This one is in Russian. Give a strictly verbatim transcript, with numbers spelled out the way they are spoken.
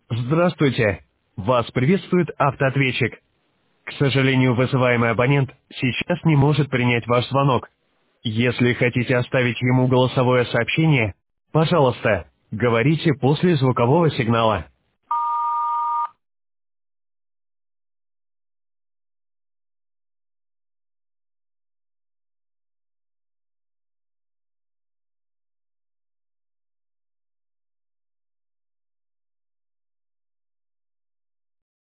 Здравствуйте. Вас приветствует автоответчик. К сожалению, вызываемый абонент сейчас не может принять ваш звонок. Если хотите оставить ему голосовое сообщение, пожалуйста, говорите после звукового сигнала.